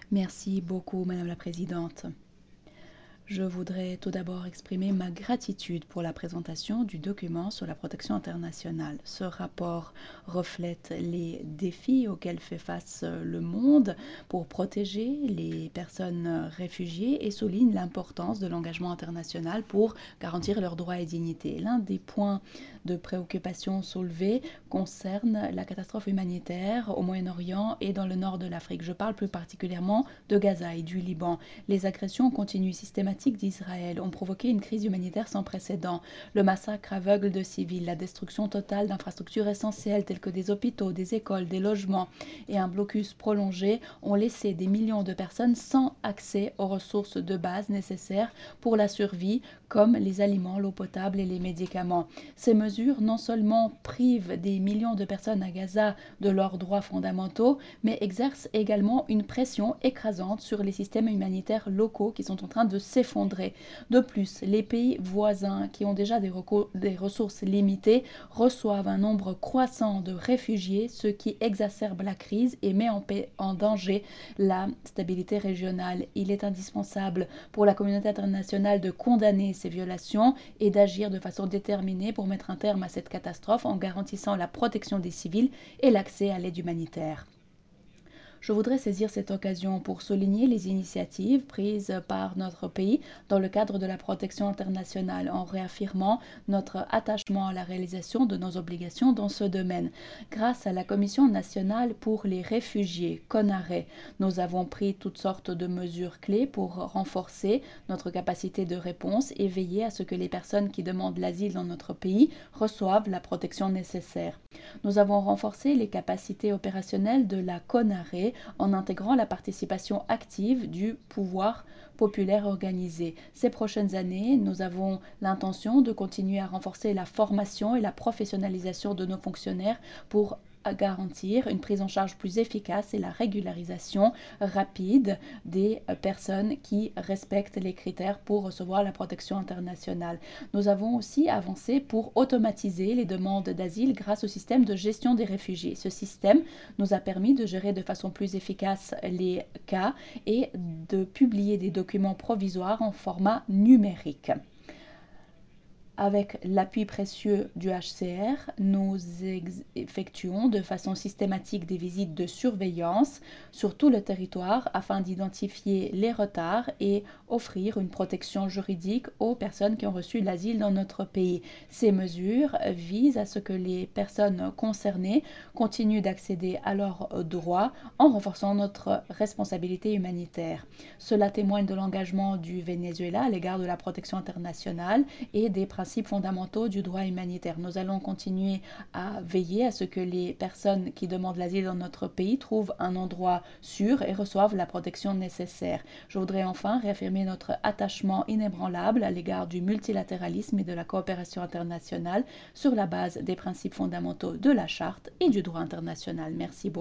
Merci beaucoup, Madame la Présidente. Je voudrais tout d'abord exprimer ma gratitude pour la présentation du document sur la protection internationale. Ce rapport reflète les défis auxquels fait face le monde pour protéger les personnes réfugiées et souligne l'importance de l'engagement international pour garantir leurs droits et dignité. L'un des points de préoccupation soulevés concerne la catastrophe humanitaire au Moyen-Orient et dans le nord de l'Afrique. Je parle plus particulièrement de Gaza et du Liban. Les agressions continues systématiques d'Israël ont provoqué une crise humanitaire sans précédent. Le massacre aveugle de civils, la destruction totale d'infrastructures essentielles telles que des hôpitaux, des écoles, des logements et un blocus prolongé ont laissé des millions de personnes sans accès aux ressources de base nécessaires pour la survie, comme les aliments, l'eau potable et les médicaments. Ces mesures non seulement privent des millions de personnes à Gaza de leurs droits fondamentaux, mais exercent également une pression écrasante sur les systèmes humanitaires locaux qui sont en train de s'effondrer. De plus, les pays voisins qui ont déjà des ressources limitées reçoivent un nombre croissant de réfugiés, ce qui exacerbe la crise et met en danger la stabilité régionale. Il est indispensable pour la communauté internationale de condamner ces violations et d'agir de façon déterminée pour mettre un terme à cette catastrophe en garantissant la protection des civils et l'accès à l'aide humanitaire. Je voudrais saisir cette occasion pour souligner les initiatives prises par notre pays dans le cadre de la protection internationale en réaffirmant notre attachement à la réalisation de nos obligations dans ce domaine. Grâce à la Commission nationale pour les réfugiés, CONARE, nous avons pris toutes sortes de mesures clés pour renforcer notre capacité de réponse et veiller à ce que les personnes qui demandent l'asile dans notre pays reçoivent la protection nécessaire. Nous avons renforcé les capacités opérationnelles de la CONARE en intégrant la participation active du pouvoir populaire organisé. Ces prochaines années, nous avons l'intention de continuer à renforcer la formation et la professionnalisation de nos fonctionnaires pour garantir une prise en charge plus efficace et la régularisation rapide des personnes qui respectent les critères pour recevoir la protection internationale. Nous avons aussi avancé pour automatiser les demandes d'asile grâce au système de gestion des réfugiés. Ce système nous a permis de gérer de façon plus efficace les cas et de publier des documents provisoires en format numérique. Avec l'appui précieux du HCR, nous effectuons de façon systématique des visites de surveillance sur tout le territoire afin d'identifier les retards et offrir une protection juridique aux personnes qui ont reçu l'asile dans notre pays. Ces mesures visent à ce que les personnes concernées continuent d'accéder à leurs droits en renforçant notre responsabilité humanitaire. Cela témoigne de l'engagement du Venezuela à l'égard de la protection internationale et des principes fondamentaux du droit humanitaire. Nous allons continuer à veiller à ce que les personnes qui demandent l'asile dans notre pays trouvent un endroit sûr et reçoivent la protection nécessaire. Je voudrais enfin réaffirmer notre attachement inébranlable à l'égard du multilatéralisme et de la coopération internationale sur la base des principes fondamentaux de la Charte et du droit international. Merci beaucoup.